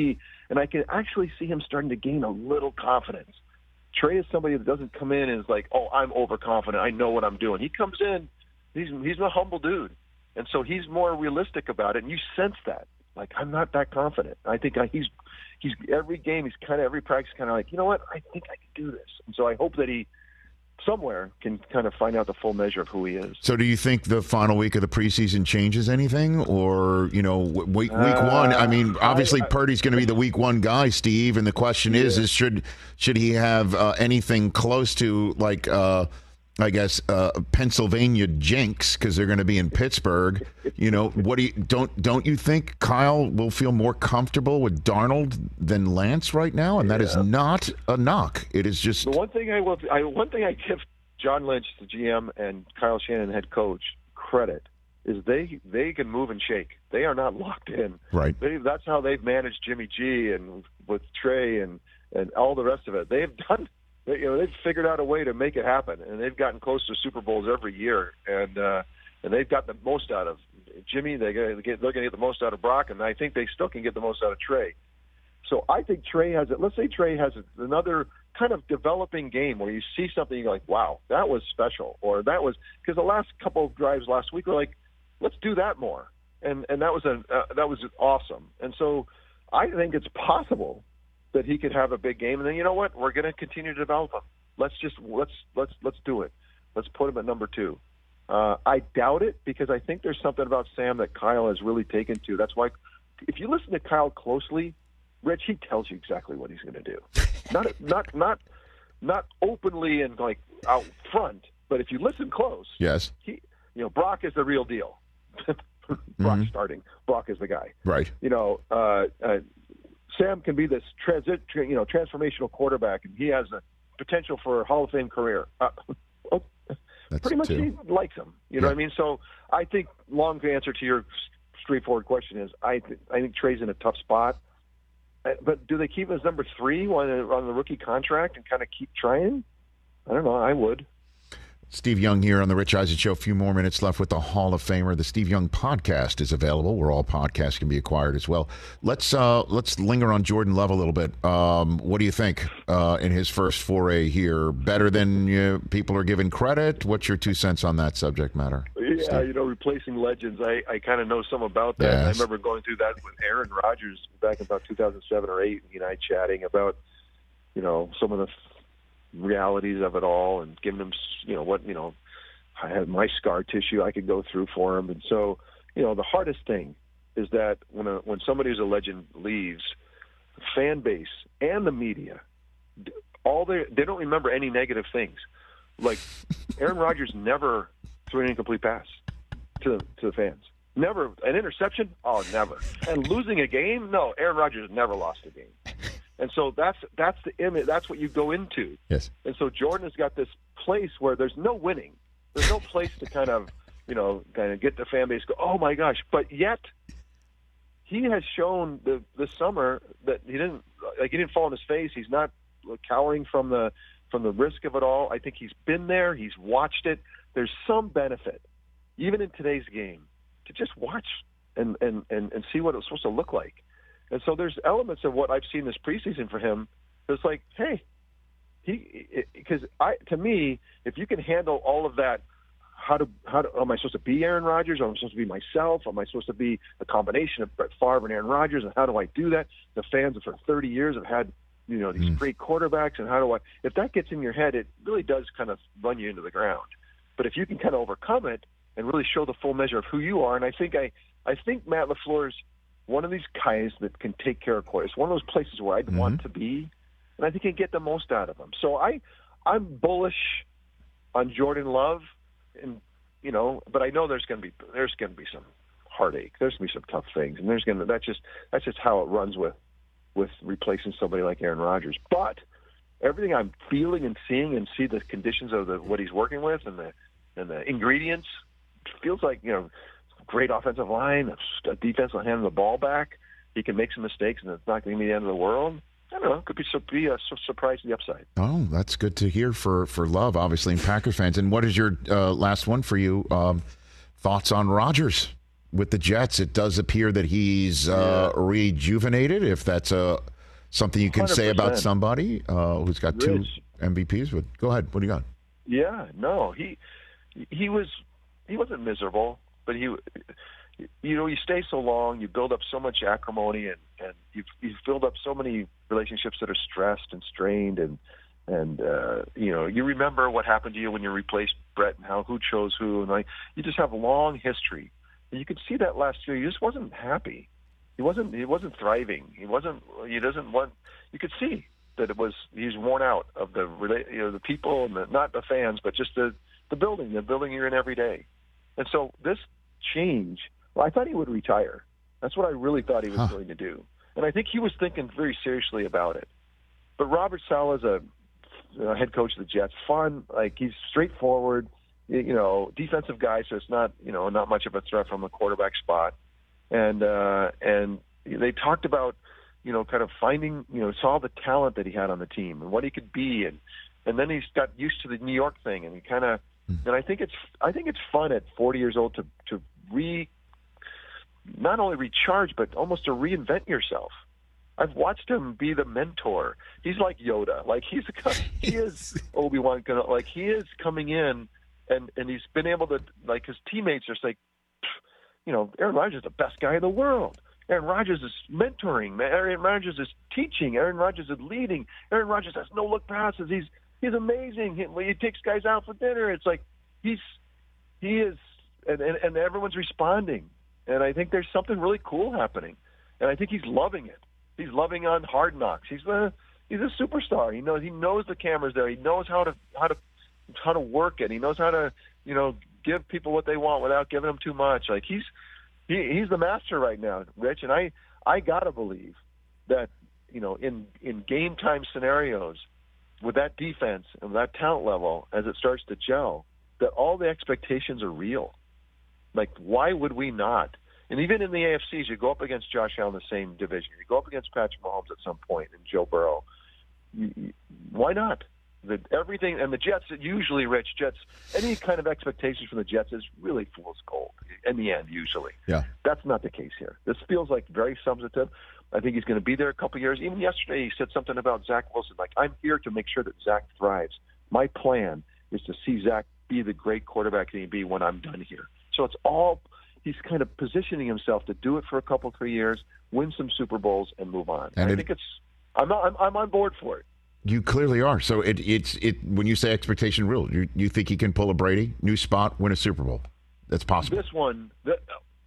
And I can actually see him starting to gain a little confidence. Trey is somebody that doesn't come in and is like, oh, I'm overconfident. I know what I'm doing. He comes in, he's he's a humble dude. And so he's more realistic about it, and you sense that. Like, I'm not that confident. I think I, he's he's every game, he's kind of every practice kind of like, you know what, I think I can do this. And so I hope that he somewhere can kind of find out the full measure of who he is. So do you think the final week of the preseason changes anything? Or, you know, week, week uh, one, I mean, obviously I, I, Purdy's going to be the week one guy, Steve, and the question is, yeah. is should should he have uh, anything close to, like, uh, I guess, uh, Pennsylvania jinx, because they're going to be in Pittsburgh. You know, what do you don't don't you think Kyle will feel more comfortable with Darnold than Lance right now? And that yeah. is not a knock. It is just the one thing I will. I, one thing I give John Lynch, the G M, and Kyle Shanahan, head coach, credit is they they can move and shake. They are not locked in. Right. They, that's how they've managed Jimmy G and with Trey and and all the rest of it. They've done. They, you know, they've figured out a way to make it happen, and they've gotten close to Super Bowls every year, and uh, and they've got the most out of Jimmy. They get, they're going to get the most out of Brock, and I think they still can get the most out of Trey. So I think Trey has it. Let's say Trey has another kind of developing game where you see something you're like, wow, that was special, or that was because the last couple of drives last week were like, let's do that more, and and that was a uh, that was awesome, and so I think it's possible that he could have a big game, and then you know what? We're going to continue to develop him. Let's just let's let's let's do it. Let's put him at number two. Uh, I doubt it because I think there's something about Sam that Kyle has really taken to. That's why, if you listen to Kyle closely, Rich, he tells you exactly what he's going to do. Not not not not openly and like out front, but if you listen close, yes, he you know Brock is the real deal. Brock mm-hmm. starting. Brock is the guy. Right. You know. Uh, uh, Sam can be this transit, you know, transformational quarterback, and he has a potential for a Hall of Fame career. Uh, well, pretty much too. he likes him. You know yeah. what I mean? So I think long answer to your straightforward question is I th- I think Trey's in a tough spot. Uh, but do they keep him as number three on, on the rookie contract and kind of keep trying? I don't know. I would. Steve Young here on the Rich Eisen Show. A few more minutes left with the Hall of Famer. The Steve Young podcast is available, where all podcasts can be acquired as well. Let's uh, let's linger on Jordan Love a little bit. Um, what do you think uh, in his first foray here? Better than uh, people are giving credit? What's your two cents on that subject matter? Yeah, Steve? you know, replacing legends. I, I kind of know some about that. Yes. I remember going through that with Aaron Rodgers back in about two thousand seven or eight, and I chatting about, you know, some of the realities of it all and giving them, you know, what, you know, I had my scar tissue I could go through for him. And so, you know, the hardest thing is that when a, when somebody who's a legend leaves, the fan base and the media, all they they don't remember any negative things. Like Aaron Rodgers never threw an incomplete pass to the, to the fans. Never an interception. Oh, never. And losing a game? No, Aaron Rodgers never lost a game. And so that's that's the image. That's what you go into. Yes. And so Jordan has got this place where there's no winning. There's no place to kind of, you know, kind of get the fan base go, oh my gosh. But yet, he has shown the this summer that he didn't like he didn't fall on his face. He's not cowering from the from the risk of it all. I think he's been there. He's watched it. There's some benefit, even in today's game, to just watch and and and, and see what it's supposed to look like. And so there's elements of what I've seen this preseason for him that's like, hey, he because I to me, if you can handle all of that, how do how do, am I supposed to be Aaron Rodgers? Or am I supposed to be myself? Am I supposed to be a combination of Brett Favre and Aaron Rodgers? And how do I do that? The fans for thirty years have had, you know, these mm. great quarterbacks, and how do I? If that gets in your head, it really does kind of run you into the ground. But if you can kind of overcome it and really show the full measure of who you are, and I think I I think Matt LaFleur's one of these guys that can take care of quarterbacks. It's one of those places where I'd mm-hmm. want to be, and I think he can get the most out of them. So I, I'm bullish on Jordan Love, and you know, but I know there's going to be there's going to be some heartache. There's going to be some tough things, and there's going to that's just that's just how it runs with with replacing somebody like Aaron Rodgers. But everything I'm feeling and seeing, and see the conditions of the what he's working with, and the and the ingredients, feels like, you know, great offensive line, a defense will hand the ball back. He can make some mistakes, and it's not going to be the end of the world. I don't know. It could be, be a surprise to the upside. Oh, that's good to hear for, for Love, obviously, and Packer fans. And what is your uh, last one for you? Um, thoughts on Rodgers with the Jets? It does appear that he's uh, yeah. rejuvenated, if that's a Something you can say one hundred about percent. somebody uh, who's got two Rich. M V Ps? But go ahead. What do you got? Yeah, no, he he was he wasn't miserable, but he, you know, you stay so long, you build up so much acrimony, and and you've you've built up so many relationships that are stressed and strained, and and uh, you know, you remember what happened to you when you replaced Brett and how who chose who, and like you just have a long history, and you could see that last year. He just wasn't happy. He wasn't he wasn't thriving. He wasn't. He doesn't want. You could see that it was he's worn out of the rela- you know the people and the, not the fans, but just the the building, the building you're in every day. And so this change, well, I thought he would retire. That's what I really thought he was huh. going to do, and I think he was thinking very seriously about it. But Robert Saleh's a, a head coach of the Jets. Fun, like he's straightforward, you know, defensive guy, so it's not you know not much of a threat from the quarterback spot. And uh, and they talked about, you know, kind of finding, you know, saw the talent that he had on the team and what he could be, and and then he's got used to the New York thing, and he kind of, mm-hmm. and I think it's I think it's fun at forty years old to to re, not only recharge but almost to reinvent yourself. I've watched him be the mentor. He's like Yoda, like he's he is Obi-Wan, like he is coming in, and and he's been able to, like his teammates are like, you know, Aaron Rodgers is the best guy in the world. Aaron Rodgers is mentoring. Aaron Rodgers is teaching. Aaron Rodgers is leading. Aaron Rodgers has no-look passes. He's he's amazing. He, he takes guys out for dinner. It's like he's he is, and, and, and everyone's responding. And I think there's something really cool happening. And I think he's loving it. He's loving on Hard Knocks. He's a he's a superstar. He knows he knows the camera's there. He knows how to how to how to work it. He knows how to you know. give people what they want without giving them too much. Like he's he, he's the master right now, Rich. And I I gotta believe that you know in in game time scenarios with that defense and that talent level as it starts to gel, that all the expectations are real. Like why would we not? And even in the A F Cs, you go up against Josh Allen in the same division. You go up against Patrick Mahomes at some point and Joe Burrow. You, you, why not? The, everything and the Jets usually, Rich Jets. Any kind of expectations from the Jets is really fool's gold in the end. Usually, yeah, that's not the case here. This feels like very substantive. I think he's going to be there a couple of years. Even yesterday, he said something about Zach Wilson. Like, I'm here to make sure that Zach thrives. My plan is to see Zach be the great quarterback that he be when I'm done here. So it's all he's kind of positioning himself to do it for a couple, three years, win some Super Bowls, and move on. And I it, think it's. I'm not. I'm, I'm on board for it. You clearly are. So it, it's it when you say expectation real, you, you think he can pull a Brady, new spot, win a Super Bowl? That's possible. This one, the,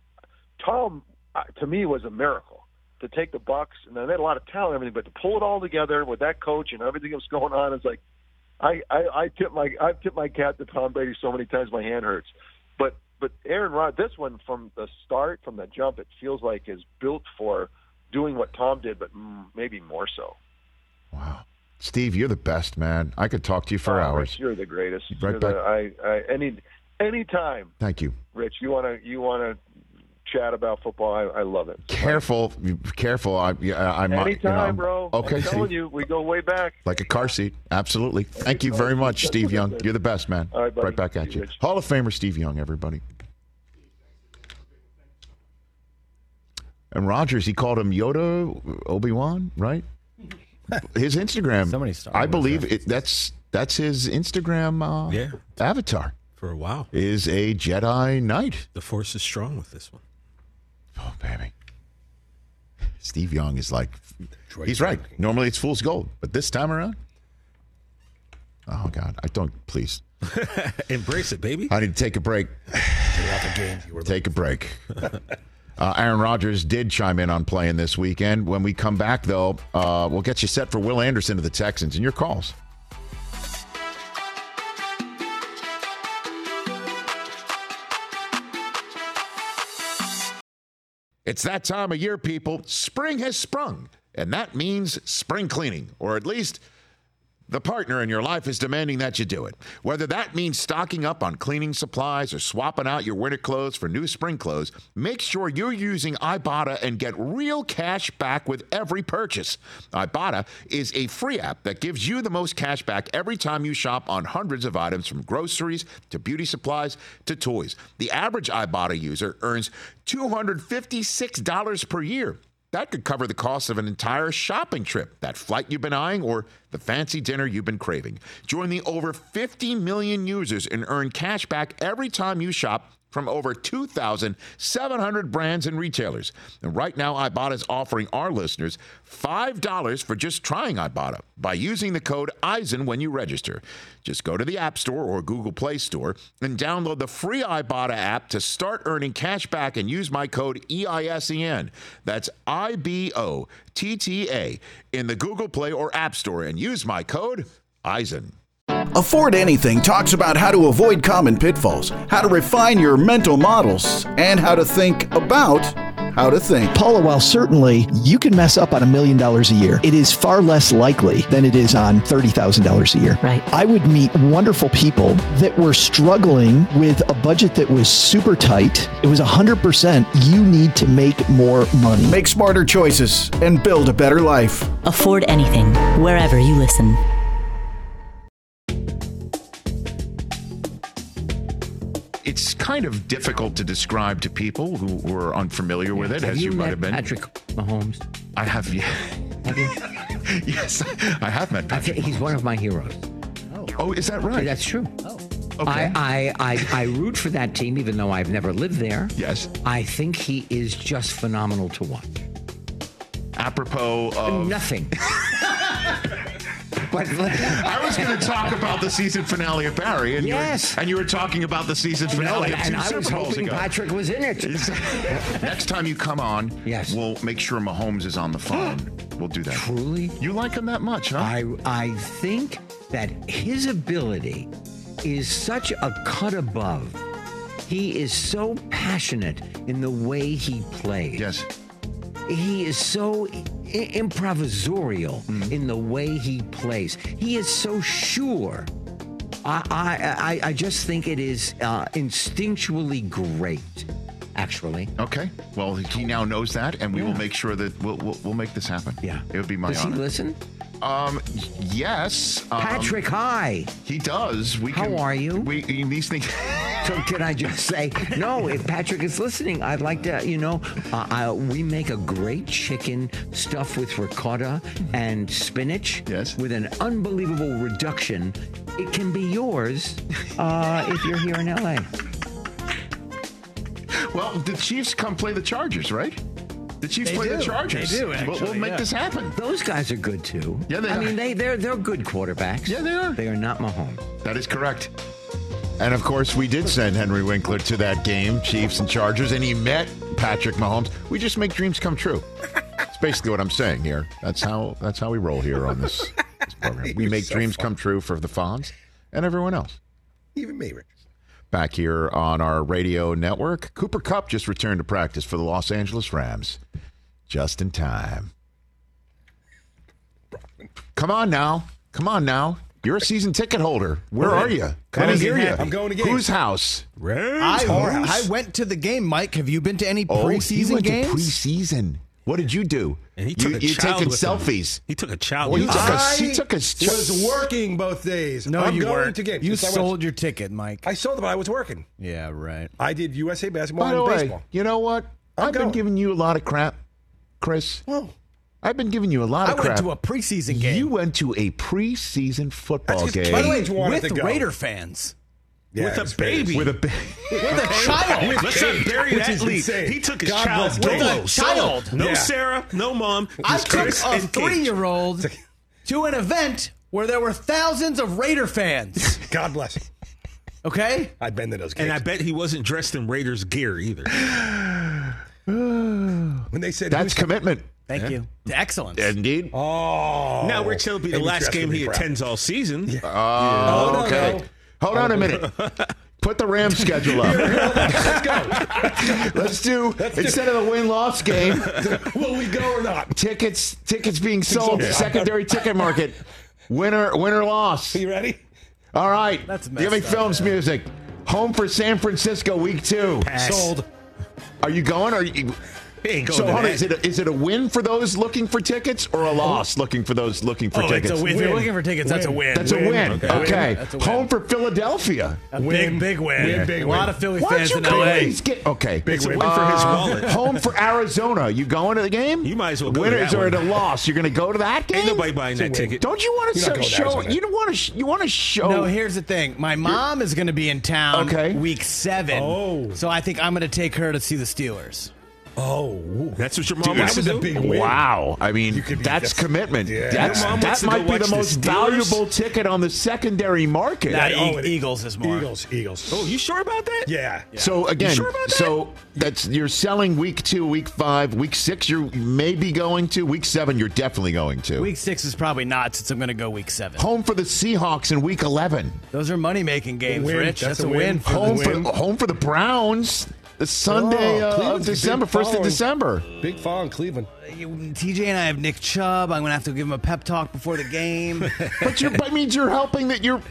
Tom, uh, to me, was a miracle to take the Bucks, and they had a lot of talent and everything, but to pull it all together with that coach and everything that was going on, it's like I, I, I tip my I've tipped my cap to Tom Brady so many times my hand hurts. But but Aaron Rod, this one from the start, from the jump, it feels like is built for doing what Tom did, but maybe more so. Wow. Steve, you're the best, man. I could talk to you for oh, hours. Rich, you're the greatest. Right you're back. The, I, I, any, anytime. Thank you, Rich. You want to, you want to chat about football? I, I love it. Careful, careful. I, I, I'm anytime, you know, bro. Okay, I'm telling Steve. you, we go way back. Like a car seat. Absolutely. Thank you very much, Steve Young. You're the best, man. All right, buddy. Right back at you. Rich. Hall of Famer Steve Young, everybody. And Rodgers, he called him Yoda, Obi-Wan, right? His Instagram, So many Star I Wars believe references. it, that's that's his Instagram uh, Yeah. avatar. For a while. Is a Jedi Knight. The Force is strong with this one. Oh, baby. Steve Young is like, he's right. Normally it's fool's gold, but this time around, oh, God, I don't, please. Embrace it, baby. I need to take a break. Take a break. Uh, Aaron Rodgers did chime in on playing this weekend. When we come back, though, uh, we'll get you set for Will Anderson of the Texans and your calls. It's that time of year, people. Spring has sprung, and that means spring cleaning, or at least the partner in your life is demanding that you do it. Whether that means stocking up on cleaning supplies or swapping out your winter clothes for new spring clothes, make sure you're using Ibotta and get real cash back with every purchase. Ibotta is a free app that gives you the most cash back every time you shop on hundreds of items, from groceries to beauty supplies to toys. The average Ibotta user earns two hundred fifty-six dollars per year. That could cover the cost of an entire shopping trip, that flight you've been eyeing, or the fancy dinner you've been craving. Join the over fifty million users and earn cash back every time you shop from over two thousand seven hundred brands and retailers. And right now, Ibotta is offering our listeners five dollars for just trying Ibotta by using the code Eisen when you register. Just go to the App Store or Google Play Store and download the free Ibotta app to start earning cash back and use my code E I S E N. That's I B O T T A in the Google Play or App Store and use my code Eisen. Afford Anything talks about how to avoid common pitfalls, how to refine your mental models, and how to think about how to think. Paula, while certainly you can mess up on a million dollars a year, it is far less likely than it is on thirty thousand dollars a year. Right. I would meet wonderful people that were struggling with a budget that was super tight. It was one hundred percent you need to make more money. Make smarter choices and build a better life. Afford Anything, wherever you listen. It's kind of difficult to describe to people who were unfamiliar with it, have as you, you might met have been. Patrick Mahomes? I have, yeah. Have you? Yes, I have met Patrick. Okay, he's one of my heroes. Oh, is that right? That's true. Oh, okay. I, I, I, I root for that team, even though I've never lived there. Yes. I think he is just phenomenal to watch. Apropos of... Nothing. But I was going to talk about the season finale of Barry, and, yes. you were, and you were talking about the season finale no, of and two I Super was Bowls hoping ago. Patrick was in it. Next time you come on, yes. we'll make sure Mahomes is on the phone. We'll do that. Truly? You like him that much, huh? I, I think that his ability is such a cut above. He is so passionate in the way he plays. Yes. He is so I- improvisorial mm. in the way he plays. He is so sure. I I, I, I just think it is uh, instinctually great, actually. Okay. Well, he now knows that, and we yeah. will make sure that we'll, we'll we'll make this happen. Yeah. It would be my Does honor. Does he listen? Um, yes. Um, Patrick, hi. He does. We How can, are you? We these things. So can I just say, no, if Patrick is listening, I'd like to, you know, uh, I, we make a great chicken stuffed with ricotta and spinach. Yes. With an unbelievable reduction. It can be yours uh, if you're here in L A. Well, the Chiefs come play the Chargers, right? The Chiefs They play do. the Chargers. They do, We'll, actually, we'll make yeah. this happen. Those guys are good, too. Yeah, they I are. mean, they, they're, they're good quarterbacks. Yeah, they are. They are not Mahomes. That is correct. And, of course, we did send Henry Winkler to that game, Chiefs and Chargers, and he met Patrick Mahomes. We just make dreams come true. That's basically what I'm saying here. That's how that's how we roll here on this, this program. We You're make so dreams fun. come true for the Fonz and everyone else. Even me, Rich. Back here on our radio network, Cooper Kupp just returned to practice for the Los Angeles Rams. Just in time. Come on now. Come on now. You're a season ticket holder. Where are you? Come That and is hear it. you. I'm going to games. Whose house? I, I went to the game, Mike. Have you been to any Oh, he preseason went games? to preseason. What did you do? And he took you a you child taking with him. selfies. He took a child. Well, with he him. took a- I he took a- was working both days. no, I'm you going weren't. to games. You Yes, I was. sold your ticket, Mike. I sold it, but I was working. yeah, right. I did U S A basketball By the and way, baseball. you know what? I'm I've been going. giving you a lot of crap, Chris. Well, I've been giving you a lot I of went crap. to a preseason game. You went to a preseason football That's 'cause game. By the way, you wanted with to go. Raider fans. yeah, With it a was baby. Raiders. with a ba- With a child. Let's not bury Which that is lead. insane. He took his God child bless solo. Wade. solo. Child. No Yeah. Sarah, no mom. I Just took Chris a and Kate. three-year-old to an event where there were thousands of Raider fans. God bless him. Okay? I've been to those games. And I bet he wasn't dressed in Raiders gear either. when they said That's who's- commitment. Thank you. Excellent. Indeed. Oh, now, Rich, that'll be the Amy last Trask game would be he proud. attends all season. Oh, Oh, no, okay. no. Hold on a minute. Put the Rams schedule up. Let's go. Let's do instead of the win-loss game, Will we go or not? tickets tickets being sold Yeah. secondary ticket market. Winner winner loss. Are you ready? All right. That's Give me messed up, Films man. music. Home for San Francisco week two. Sold. Are you going? Or are you, He ain't going So to hold on, that. is it, a, is it a win for those looking for tickets or a loss looking for those looking for Oh, tickets? it's a win. If you're looking for tickets, that's a win. That's a win. Okay. Okay. That's a win. Home for Philadelphia. A big, big win. Win, big a win. lot of Philly Why don't fans you in L A. guys get okay? Big It's a win. win for his Uh, wallet. Home for Arizona. You going to the game? You might as well go to Winners that or at a one. loss. You're going to go to that game? Ain't nobody buying that ticket. Don't you want to You're not going to show? Arizona. You don't want to. Sh- you want to show? No, here's the thing. My mom is going to be in town Okay. week seven. Oh. So I think I'm going to take her to see the Steelers. Oh, That's what your Dude, mom wants that to was a do? big win. Wow. I mean, You could be- that's, that's- commitment. yeah. That's, Your mom that wants to go might be watch the the most Steelers? valuable ticket on the secondary market. That oh, E- it- Eagles is more. Eagles, Eagles. Oh, you sure about that? Yeah. So again, sure about that? so that's you're selling week two, week five, week six. You're maybe going to week seven. You're definitely going to Week six is probably not, since I'm going to go week seven. home for the Seahawks in week eleven. Those are money-making games, Win. Rich. That's That's, a a win. win. for Home the for win. home for the Browns. The Sunday Oh, uh, of Cleveland's a big December, first of following. December. Big fall in Cleveland. T J and I have Nick Chubb. I'm going to have to give him a pep talk before the game. But you're, that means you're helping that you're.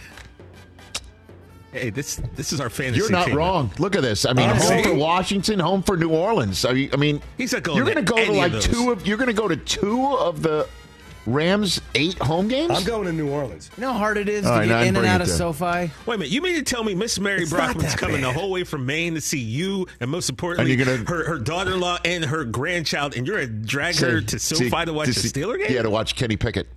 Hey, this this is our fantasy You're not team. wrong. Look at this. I mean, Oh, home see? for Washington, home for New Orleans. I mean, I mean He's not going you're to going to go to any of like those. two of. You're going to go to two of the Rams' eight home games. I'm going to New Orleans. You know how hard it is All to right, get now in and bring out it of down. SoFi? Wait a minute. You mean to tell me Miss Mary It's not Brockman's that coming the bad. whole way from Maine to see you, and most importantly, And you're gonna- her, her daughter-in-law and her grandchild, and you're going to drag her to See- SoFi to watch see- the Steeler game? Yeah, to watch Kenny Pickett.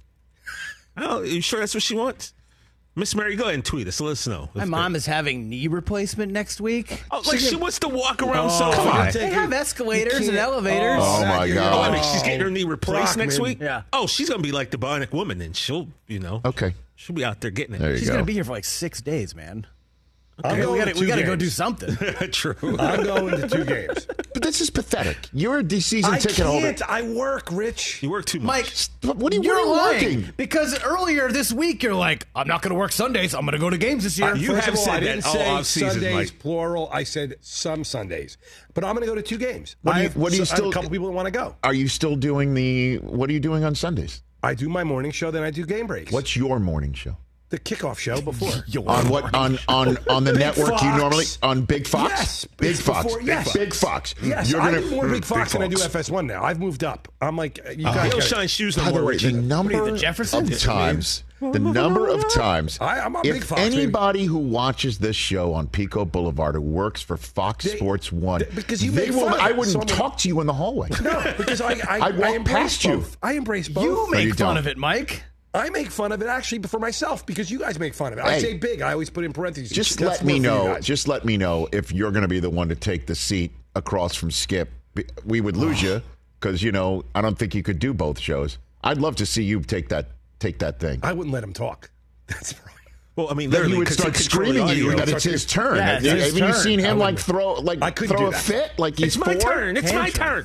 Oh, you sure that's what she wants? Miss Mary, go ahead and tweet us. Let us know. My mom is having knee replacement next week. Oh, like she wants to walk around SoFi. come on. They have escalators and can't- elevators. Oh, my you're- God. Oh, wait a minute. She's getting her knee replaced next Brockman. week? Yeah. Oh, she's going to be like the bionic woman, and she'll, you know, Okay, she'll be out there getting it. there you She's go. going to be here for like six days, man. I'm We going gotta- to we two got to go games. do something. True. I'm going to two games. But this is pathetic. You're a season I ticket holder. can't. I work, Rich. You work too much. Mike, What are you, you're what are you lying working? because earlier this week you're like, I'm not going to work Sundays. I'm going to go to games this year. Uh, you First have of all, said I that didn't all say offseason, Sundays Mike. plural. I said some Sundays, but I'm going to go to two games. What do I you- have, what do you so- I have still- a couple people that want to go. Are you still doing the? What are you doing on Sundays? I do my morning show, then I do game breaks. What's your morning show? the kickoff show before? On what on on on the Big network you Fox. normally on Big Fox? Yes, Big it's Fox. before- yes. Big Fox. Yes, You're I gonna do more Big Fox than I do Fox. F S one now. I've moved up. I'm like, you Uh, guys he don't gotta- shine shoes no By the more, way, Richie. the number the Jeffersons? of times, the number of times, I- I'm a if Big Fox, baby. anybody who watches this show on Pico Boulevard who works for Fox They- Sports One, they- because you they make will, fun of I it, wouldn't so I'm gonna- talk to you in the hallway. No, because I I, I'd walk I embrace past you. both. I embrace both. You No, make you fun don't. of it, Mike. I make fun of it actually for myself because you guys make fun of it. I Hey. say big. I always put in parentheses. Just That's let me more for you know. guys. Just let me know if you're going to be the one to take the seat across from Skip. We would lose you because you know I don't think you could do both shows. I'd love to see you take that take that thing. I wouldn't let him talk. That's right. Well, I mean, Then literally, he would 'cause start control the screaming at you audio. that it's his turn. Yeah, Have it's you- his have you turn. seen I him like wouldn't. throw like I couldn't throw do a that. fit? Like he's It's my four? turn. It's my turn.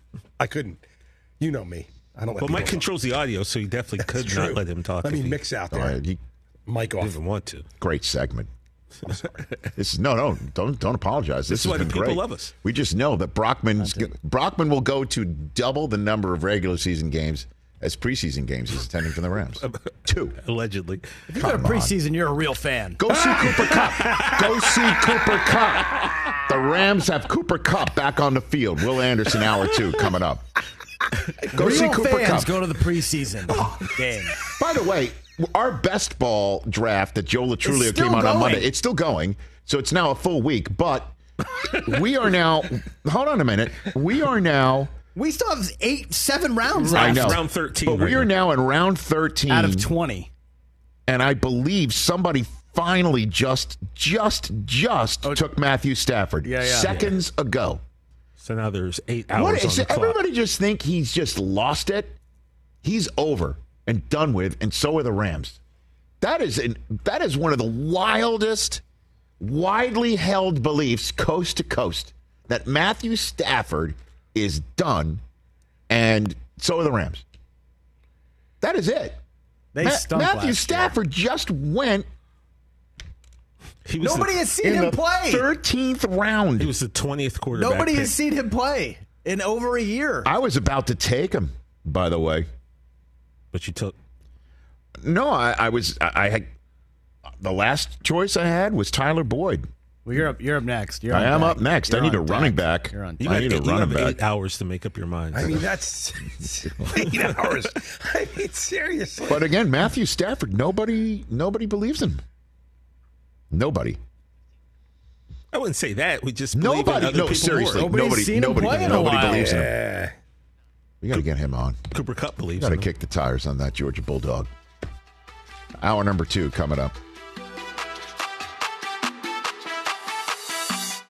I couldn't. You know me. I don't let Well, people Mike talk. controls the audio, so he definitely could It's not true. let him talk. Let if me he mix out All there. right, he, Mic off. didn't want to. great segment. This is no, no, don't don't apologize. This, This is why has the been people great. love us. We just know that Brockman's Brockman will go to double the number of regular season games as preseason games he's attending for the Rams. Two. Allegedly. If you go to Come on. preseason, you're a real fan. Go see Cooper Cup. Go see Cooper Cup. The Rams have Cooper Cup back on the field. Will Anderson, hour two, coming up. Go real see Cooper fans Cup. go to the preseason game. By the way, our best ball draft that Joe It's Latrulio still came on on going. Monday, it's still going. So it's now a full week. But we are now, hold on a minute. We are now, We still have eight, seven rounds I left know. Round thirteen But right we are now. now in round thirteen. out of twenty. And I believe somebody finally just, just, just took Matthew Stafford Yeah, yeah. seconds ago. So now there's eight hours What on is the it? clock. Everybody just think he's just lost it. He's over and done with, and so are the Rams. That is an, that is one of the wildest, widely held beliefs coast to coast that Matthew Stafford is done, and so are the Rams. That is it. They Ma- stunk Matthew last Stafford just went He was Nobody the, has seen in him the play. thirteenth round. He was the twentieth quarterback. Nobody pick. has seen him play in over a year. I was about to take him, by the way. But you took. No, I, I was. I, I had the last choice I had was Tyler Boyd. Well, you're up. You're up next. You're I on am deck. up next. You're I need a on running deck. back. You're on You I deck. need a got eight, you running have back. eight hours to make up your mind. I mean, that's eight hours. I mean, seriously. But again, Matthew Stafford, nobody, nobody believes him. Nobody. I wouldn't say that. We just believe in Nobody. other No, people seriously. more. Nobody's Nobody. seen him Nobody. play in a Nobody while. believes in him. Yeah. We got to get him on. Cooper Kupp believes Got to in him. kick the tires on that Georgia Bulldog. Hour number two coming up.